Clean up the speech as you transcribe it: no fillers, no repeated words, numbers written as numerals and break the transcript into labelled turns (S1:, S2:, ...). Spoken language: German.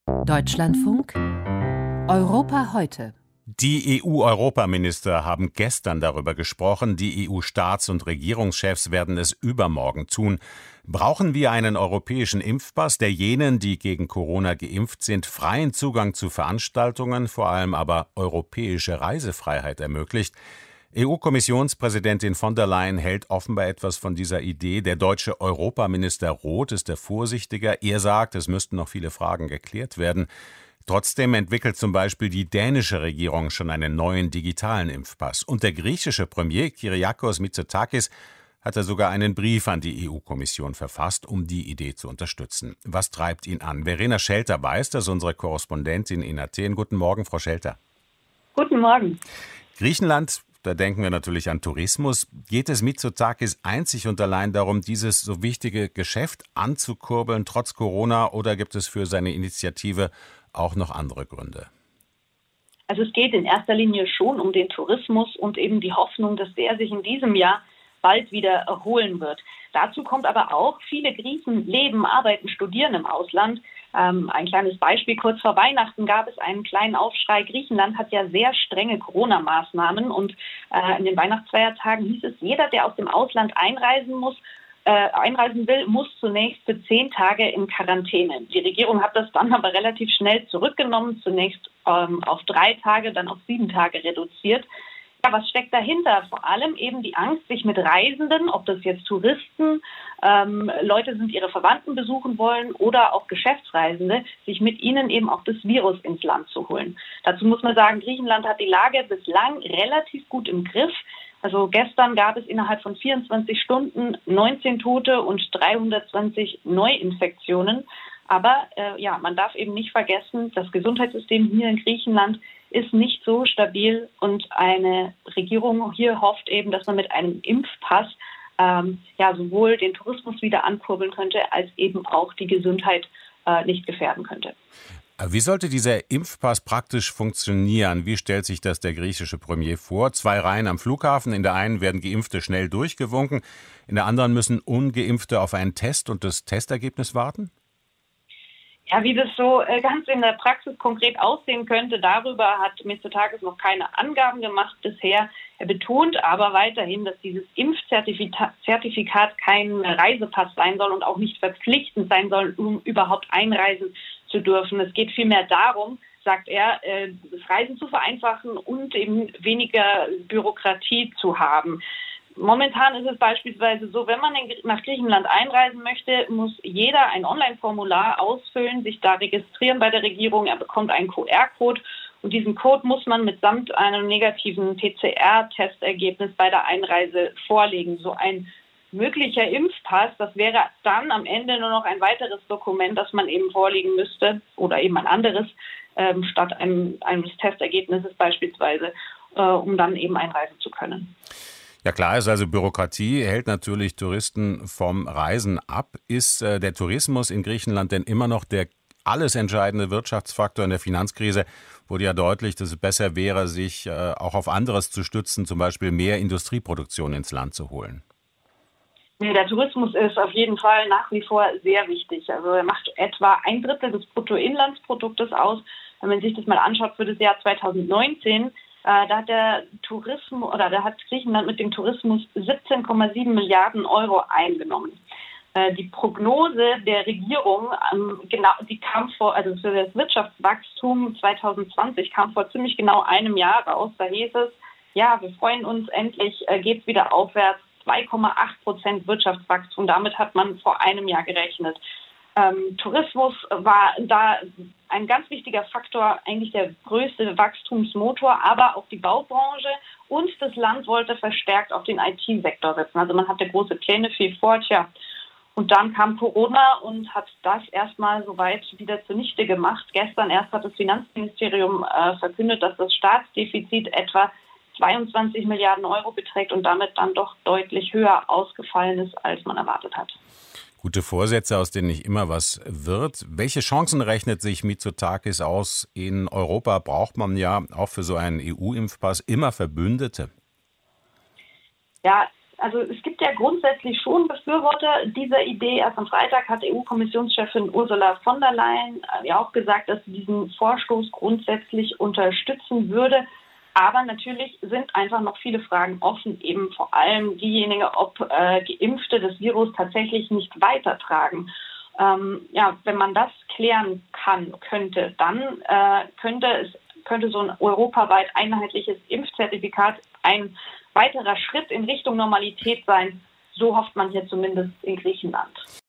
S1: Deutschlandfunk Europa heute.
S2: Die EU-Europaminister haben gestern darüber gesprochen, die EU-Staats- und Regierungschefs werden es übermorgen tun. Brauchen wir einen europäischen Impfpass, der jenen, die gegen Corona geimpft sind, freien Zugang zu Veranstaltungen, vor allem aber europäische Reisefreiheit ermöglicht? EU-Kommissionspräsidentin von der Leyen hält offenbar etwas von dieser Idee. Der deutsche Europaminister Roth ist der vorsichtiger. Er sagt, es müssten noch viele Fragen geklärt werden. Trotzdem entwickelt zum Beispiel die dänische Regierung schon einen neuen digitalen Impfpass. Und der griechische Premier Kyriakos Mitsotakis hatte sogar einen Brief an die EU-Kommission verfasst, um die Idee zu unterstützen. Was treibt ihn an? Verena Schelter weiß das, unsere Korrespondentin in Athen. Guten Morgen, Frau Schelter.
S3: Guten Morgen.
S2: Griechenland, da denken wir natürlich an Tourismus. Geht es Mitsotakis einzig und allein darum, dieses so wichtige Geschäft anzukurbeln, trotz Corona, oder gibt es für seine Initiative auch noch andere Gründe?
S3: Also es geht in erster Linie schon um den Tourismus und eben die Hoffnung, dass der sich in diesem Jahr bald wieder erholen wird. Dazu kommt aber auch, viele Griechen leben, arbeiten, studieren im Ausland. Ein kleines Beispiel, kurz vor Weihnachten gab es einen kleinen Aufschrei. Griechenland hat ja sehr strenge Corona-Maßnahmen und in den Weihnachtsfeiertagen hieß es, jeder, der aus dem Ausland einreisen will, muss zunächst für 10 Tage in Quarantäne. Die Regierung hat das dann aber relativ schnell zurückgenommen, zunächst auf 3 Tage, dann auf 7 Tage reduziert. Ja, was steckt dahinter? Vor allem eben die Angst, sich mit Reisenden, ob das jetzt Touristen, Leute sind, die ihre Verwandten besuchen wollen oder auch Geschäftsreisende, sich mit ihnen eben auch das Virus ins Land zu holen. Dazu muss man sagen, Griechenland hat die Lage bislang relativ gut im Griff. Also gestern gab es innerhalb von 24 Stunden 19 Tote und 320 Neuinfektionen. Aber man darf eben nicht vergessen, das Gesundheitssystem hier in Griechenland ist nicht so stabil und eine Regierung hier hofft eben, dass man mit einem Impfpass sowohl den Tourismus wieder ankurbeln könnte, als eben auch die Gesundheit nicht gefährden könnte.
S2: Wie sollte dieser Impfpass praktisch funktionieren? Wie stellt sich das der griechische Premier vor? 2 Reihen am Flughafen. In der einen werden Geimpfte schnell durchgewunken, in der anderen müssen Ungeimpfte auf einen Test und das Testergebnis warten?
S3: Ja, wie das so ganz in der Praxis konkret aussehen könnte, darüber hat Mitsotakis noch keine Angaben gemacht bisher. Er betont aber weiterhin, dass dieses Impfzertifikat kein Reisepass sein soll und auch nicht verpflichtend sein soll, um überhaupt einreisen zu dürfen. Es geht vielmehr darum, sagt er, das Reisen zu vereinfachen und eben weniger Bürokratie zu haben. Momentan ist es beispielsweise so, wenn man nach Griechenland einreisen möchte, muss jeder ein Online-Formular ausfüllen, sich da registrieren bei der Regierung. Er bekommt einen QR-Code und diesen Code muss man mitsamt einem negativen PCR-Testergebnis bei der Einreise vorlegen. So ein möglicher Impfpass, das wäre dann am Ende nur noch ein weiteres Dokument, das man eben vorlegen müsste oder eben ein anderes statt eines Testergebnisses beispielsweise, um dann eben einreisen zu können.
S2: Ja klar ist, also Bürokratie hält natürlich Touristen vom Reisen ab. Ist der Tourismus in Griechenland denn immer noch der alles entscheidende Wirtschaftsfaktor? In der Finanzkrise wurde ja deutlich, dass es besser wäre, sich auch auf anderes zu stützen, zum Beispiel mehr Industrieproduktion ins Land zu holen.
S3: Nee, der Tourismus ist auf jeden Fall nach wie vor sehr wichtig. Also er macht etwa 1/3 des Bruttoinlandsproduktes aus. Wenn man sich das mal anschaut für das Jahr 2019, da hat Griechenland mit dem Tourismus 17,7 Milliarden Euro eingenommen. Die Prognose der Regierung, die kam für das Wirtschaftswachstum 2020 kam vor ziemlich genau einem Jahr raus. Da hieß es, ja, wir freuen uns, endlich geht's wieder aufwärts, 2,8% Wirtschaftswachstum. Damit hat man vor einem Jahr gerechnet. Tourismus war da ein ganz wichtiger Faktor, eigentlich der größte Wachstumsmotor, aber auch die Baubranche und das Land wollte verstärkt auf den IT-Sektor setzen. Also man hatte große Pläne, viel vor, und dann kam Corona und hat das erstmal soweit wieder zunichte gemacht. Gestern erst hat das Finanzministerium verkündet, dass das Staatsdefizit etwa 22 Milliarden Euro beträgt und damit dann doch deutlich höher ausgefallen ist, als man erwartet hat.
S2: Gute Vorsätze, aus denen nicht immer was wird. Welche Chancen rechnet sich Mitsotakis aus? In Europa braucht man ja auch für so einen EU-Impfpass immer Verbündete.
S3: Ja, Also es gibt ja grundsätzlich schon Befürworter dieser Idee. Erst am Freitag hat EU-Kommissionschefin Ursula von der Leyen ja auch gesagt, dass sie diesen Vorstoß grundsätzlich unterstützen würde. Aber natürlich sind einfach noch viele Fragen offen, eben vor allem diejenigen, ob Geimpfte das Virus tatsächlich nicht weitertragen. Wenn man das klären könnte, dann könnte so ein europaweit einheitliches Impfzertifikat ein weiterer Schritt in Richtung Normalität sein. So hofft man hier zumindest in Griechenland.